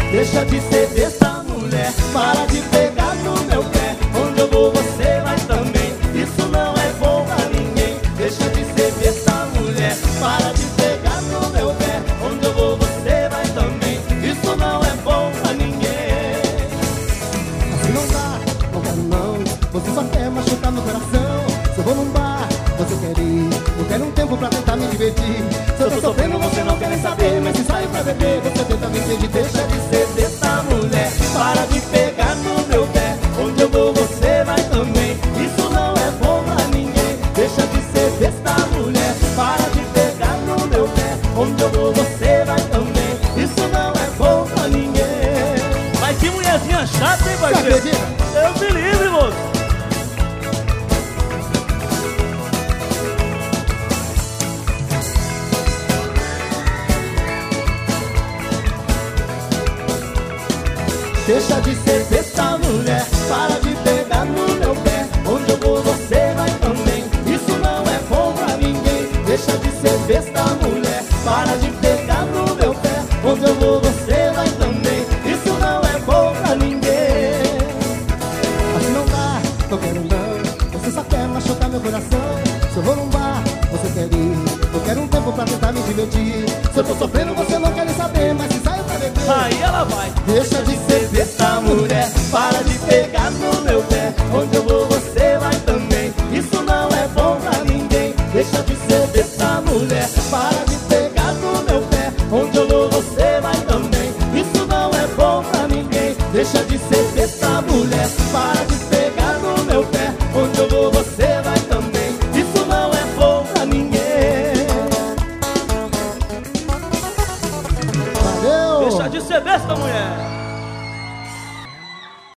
Deixa de ser besta, mulher, para de pegar no meu pé. Onde eu vou você vai também, isso não é bom pra ninguém. Deixa de ser besta, mulher, para de pegar no meu pé. Onde eu vou você vai também, isso não é bom pra ninguém. Assim não dá, não quero não. Você só quer machucar meu coração. Se eu vou num bar, você quer ir. Eu quero um tempo pra tentar me divertir. Se eu tô sofrendo, você não quer nem saber. Mas se saio pra beber, você tenta me impedir. Deixa de ser besta, mulher, para de pegar no meu pé. Onde eu vou você vai também, isso não é bom pra ninguém. Deixa de ser besta, mulher, para de pegar no meu pé. Onde eu vou você vai também, isso não é bom pra ninguém. Mas que mulherzinha chata, hein, parceiro? Eu me livre, moço. Deixa de ser besta, mulher, para de pegar no meu pé. Onde eu vou você vai também, isso não é bom pra ninguém. Deixa de ser besta, mulher, para de pegar no meu pé. Onde eu vou você vai também, isso não é bom pra ninguém. Assim não dá, não quero não. Você só quer machucar meu coração. Se eu vou num bar, você quer ir. Eu quero um tempo pra tentar me divertir. Se eu tô sofrendo, você não quer nem saber. Mas se saio pra beber, Aí ela vai. deixa de ser Besta, mulher, para de pegar no meu pé. Onde eu vou você vai também, isso não é bom pra ninguém. Deixa de ser besta, mulher, para de pegar no meu pé. Onde eu vou você vai também, isso não é bom pra ninguém. Deixa de ser besta, mulher, para de pegar no meu pé. Onde eu vou você vai também, isso não é bom pra ninguém. Valeu! Deixa de ser besta, mulher.